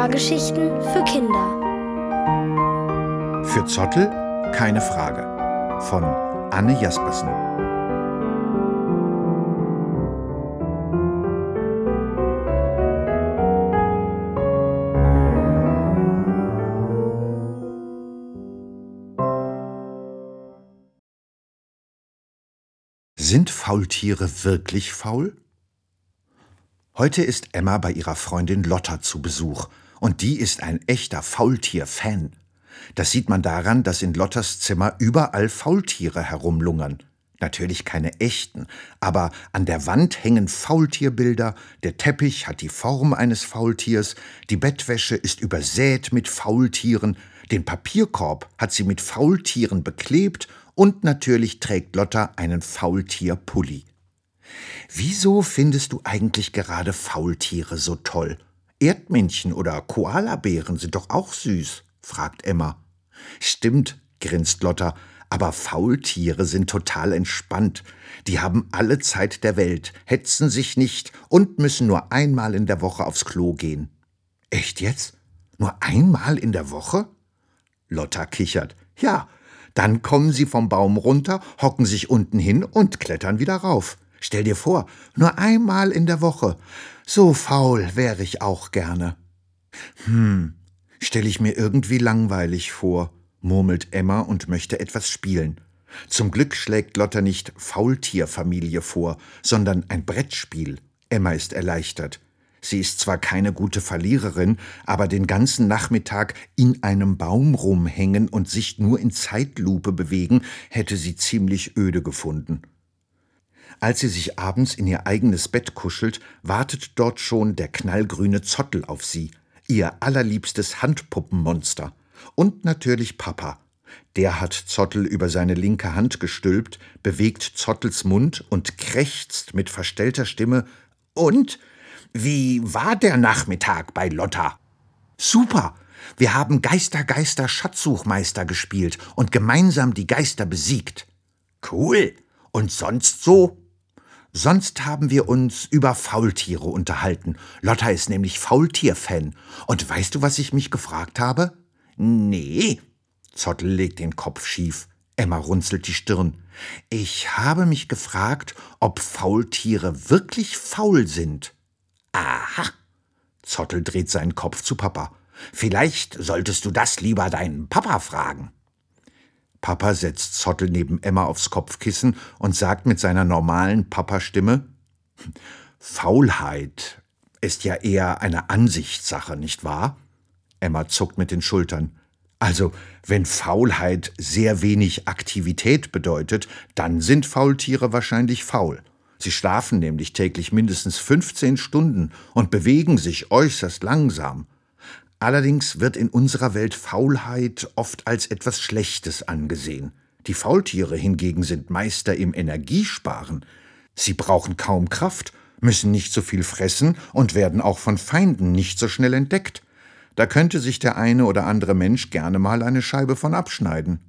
Hörgeschichten für Kinder. Für Zottel keine Frage von Anne Jaspersen. Sind Faultiere wirklich faul? Heute ist Emma bei ihrer Freundin Lotta zu Besuch und die ist ein echter Faultier-Fan. Das sieht man daran, dass in Lottas Zimmer überall Faultiere herumlungern. Natürlich keine echten, aber an der Wand hängen Faultierbilder, der Teppich hat die Form eines Faultiers, die Bettwäsche ist übersät mit Faultieren, den Papierkorb hat sie mit Faultieren beklebt und natürlich trägt Lotta einen Faultierpulli. Wieso findest du eigentlich gerade Faultiere so toll? Erdmännchen oder Koalabären sind doch auch süß, fragt Emma. Stimmt, grinst Lotta, aber Faultiere sind total entspannt. Die haben alle Zeit der Welt, hetzen sich nicht und müssen nur einmal in der Woche aufs Klo gehen. Echt jetzt? Nur einmal in der Woche? Lotta kichert. Ja, dann kommen sie vom Baum runter, hocken sich unten hin und klettern wieder rauf. Stell dir vor, nur einmal in der Woche. So faul wäre ich auch gerne. Stell ich mir irgendwie langweilig vor, murmelt Emma und möchte etwas spielen. Zum Glück schlägt Lotta nicht Faultierfamilie vor, sondern ein Brettspiel. Emma ist erleichtert. Sie ist zwar keine gute Verliererin, aber den ganzen Nachmittag in einem Baum rumhängen und sich nur in Zeitlupe bewegen, hätte sie ziemlich öde gefunden. Als sie sich abends in ihr eigenes Bett kuschelt, wartet dort schon der knallgrüne Zottel auf sie, ihr allerliebstes Handpuppenmonster. Und natürlich Papa. Der hat Zottel über seine linke Hand gestülpt, bewegt Zottels Mund und krächzt mit verstellter Stimme: Und? Wie war der Nachmittag bei Lotta? Super! Wir haben Geister-Schatzsuchmeister gespielt und gemeinsam die Geister besiegt. Cool! Und sonst so? Sonst haben wir uns über Faultiere unterhalten. Lotta ist nämlich Faultier-Fan. Und weißt du, was ich mich gefragt habe? Nee. Zottel legt den Kopf schief. Emma runzelt die Stirn. Ich habe mich gefragt, ob Faultiere wirklich faul sind. Aha. Zottel dreht seinen Kopf zu Papa. Vielleicht solltest du das lieber deinen Papa fragen. Papa setzt Zottel neben Emma aufs Kopfkissen und sagt mit seiner normalen Papa-Stimme: Faulheit ist ja eher eine Ansichtssache, nicht wahr? Emma zuckt mit den Schultern. Also, wenn Faulheit sehr wenig Aktivität bedeutet, dann sind Faultiere wahrscheinlich faul. Sie schlafen nämlich täglich mindestens 15 Stunden und bewegen sich äußerst langsam. Allerdings wird in unserer Welt Faulheit oft als etwas Schlechtes angesehen. Die Faultiere hingegen sind Meister im Energiesparen. Sie brauchen kaum Kraft, müssen nicht so viel fressen und werden auch von Feinden nicht so schnell entdeckt. Da könnte sich der eine oder andere Mensch gerne mal eine Scheibe von abschneiden.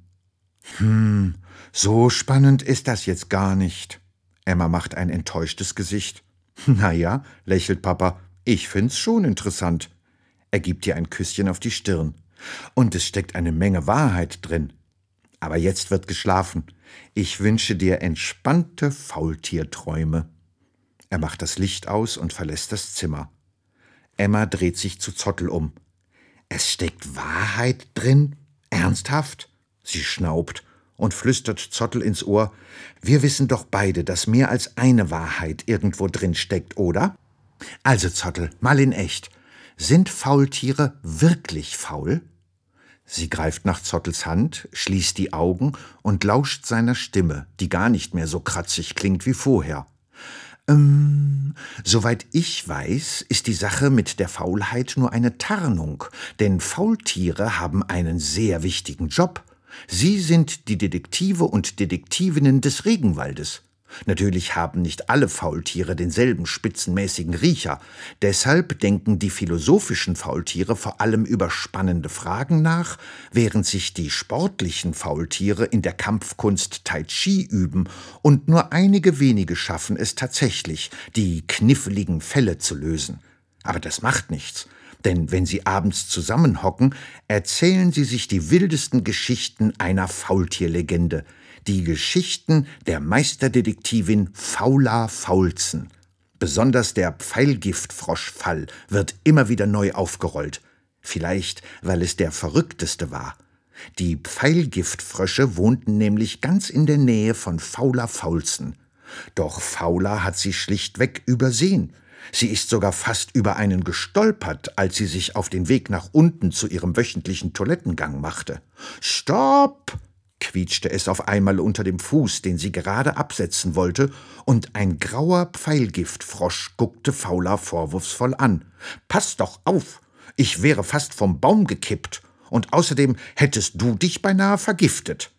So spannend ist das jetzt gar nicht. Emma macht ein enttäuschtes Gesicht. Naja, lächelt Papa, ich find's schon interessant. Er gibt ihr ein Küsschen auf die Stirn. Und es steckt eine Menge Wahrheit drin. Aber jetzt wird geschlafen. Ich wünsche dir entspannte Faultierträume. Er macht das Licht aus und verlässt das Zimmer. Emma dreht sich zu Zottel um. Es steckt Wahrheit drin? Ernsthaft? Sie schnaubt und flüstert Zottel ins Ohr: Wir wissen doch beide, dass mehr als eine Wahrheit irgendwo drin steckt, oder? Also Zottel, mal in echt. Sind Faultiere wirklich faul? Sie greift nach Zottels Hand, schließt die Augen und lauscht seiner Stimme, die gar nicht mehr so kratzig klingt wie vorher. Soweit ich weiß, ist die Sache mit der Faulheit nur eine Tarnung, denn Faultiere haben einen sehr wichtigen Job. Sie sind die Detektive und Detektivinnen des Regenwaldes. Natürlich haben nicht alle Faultiere denselben spitzenmäßigen Riecher. Deshalb denken die philosophischen Faultiere vor allem über spannende Fragen nach, während sich die sportlichen Faultiere in der Kampfkunst Tai Chi üben und nur einige wenige schaffen es tatsächlich, die kniffligen Fälle zu lösen. Aber das macht nichts. Denn wenn sie abends zusammenhocken, erzählen sie sich die wildesten Geschichten einer Faultierlegende. Die Geschichten der Meisterdetektivin Faula Faulzen. Besonders der Pfeilgiftfroschfall wird immer wieder neu aufgerollt. Vielleicht, weil es der verrückteste war. Die Pfeilgiftfrösche wohnten nämlich ganz in der Nähe von Faula Faulzen. Doch Faula hat sie schlichtweg übersehen. Sie ist sogar fast über einen gestolpert, als sie sich auf den Weg nach unten zu ihrem wöchentlichen Toilettengang machte. »Stopp!« quietschte es auf einmal unter dem Fuß, den sie gerade absetzen wollte, und ein grauer Pfeilgiftfrosch guckte Faula vorwurfsvoll an. »Pass doch auf! Ich wäre fast vom Baum gekippt, und außerdem hättest du dich beinahe vergiftet.«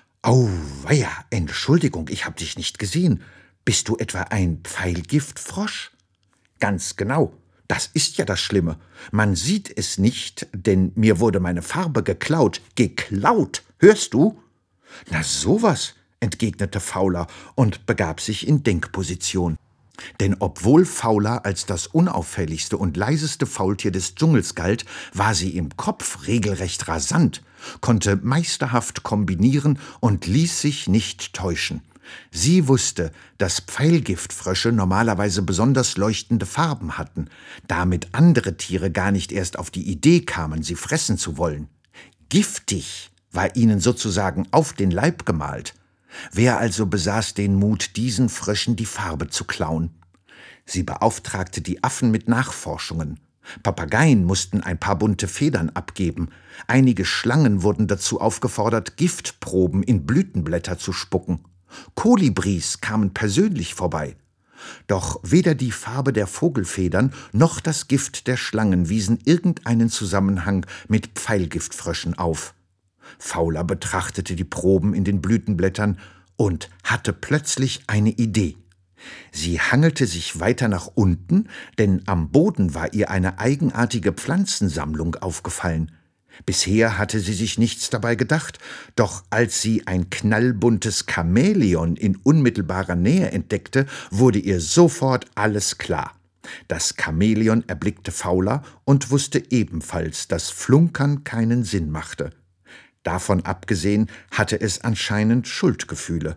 »Auweia, Entschuldigung, ich hab dich nicht gesehen. Bist du etwa ein Pfeilgiftfrosch?« »Ganz genau. Das ist ja das Schlimme. Man sieht es nicht, denn mir wurde meine Farbe geklaut. Geklaut, hörst du?« »Na sowas«, entgegnete Faula und begab sich in Denkposition. Denn obwohl Faula als das unauffälligste und leiseste Faultier des Dschungels galt, war sie im Kopf regelrecht rasant, konnte meisterhaft kombinieren und ließ sich nicht täuschen. Sie wusste, dass Pfeilgiftfrösche normalerweise besonders leuchtende Farben hatten, damit andere Tiere gar nicht erst auf die Idee kamen, sie fressen zu wollen. Giftig war ihnen sozusagen auf den Leib gemalt. Wer also besaß den Mut, diesen Fröschen die Farbe zu klauen? Sie beauftragte die Affen mit Nachforschungen. Papageien mussten ein paar bunte Federn abgeben. Einige Schlangen wurden dazu aufgefordert, Giftproben in Blütenblätter zu spucken. Kolibris kamen persönlich vorbei. Doch weder die Farbe der Vogelfedern noch das Gift der Schlangen wiesen irgendeinen Zusammenhang mit Pfeilgiftfröschen auf. Faula betrachtete die Proben in den Blütenblättern und hatte plötzlich eine Idee. Sie hangelte sich weiter nach unten, denn am Boden war ihr eine eigenartige Pflanzensammlung aufgefallen. Bisher hatte sie sich nichts dabei gedacht, doch als sie ein knallbuntes Chamäleon in unmittelbarer Nähe entdeckte, wurde ihr sofort alles klar. Das Chamäleon erblickte Faula und wusste ebenfalls, dass Flunkern keinen Sinn machte. Davon abgesehen hatte es anscheinend Schuldgefühle.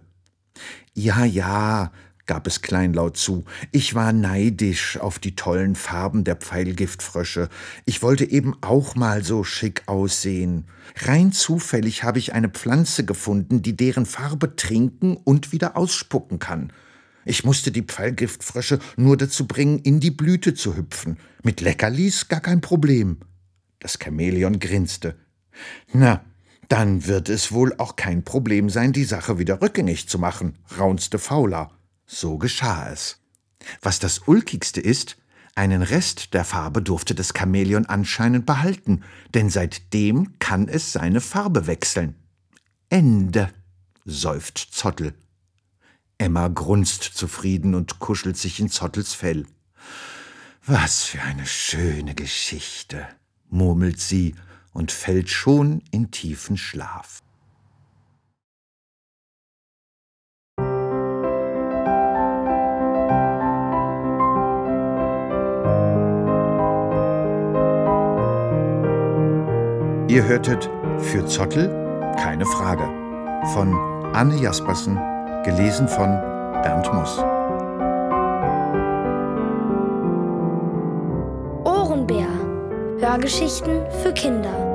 »Ja, gab es kleinlaut zu, ich war neidisch auf die tollen Farben der Pfeilgiftfrösche. Ich wollte eben auch mal so schick aussehen. Rein zufällig habe ich eine Pflanze gefunden, die deren Farbe trinken und wieder ausspucken kann. Ich musste die Pfeilgiftfrösche nur dazu bringen, in die Blüte zu hüpfen. Mit Leckerlis gar kein Problem.« Das Chamäleon grinste. »Na, dann wird es wohl auch kein Problem sein, die Sache wieder rückgängig zu machen«, raunzte Faula. So geschah es. Was das Ulkigste ist, einen Rest der Farbe durfte das Chamäleon anscheinend behalten, denn seitdem kann es seine Farbe wechseln. »Ende«, seufzt Zottel. Emma grunzt zufrieden und kuschelt sich in Zottels Fell. »Was für eine schöne Geschichte«, murmelt sie und fällt schon in tiefen Schlaf. Ihr hörtet »Für Zottel? Keine Frage« von Anne Jaspersen, gelesen von Bernd Moss. Ohrenbär. Hörgeschichten für Kinder.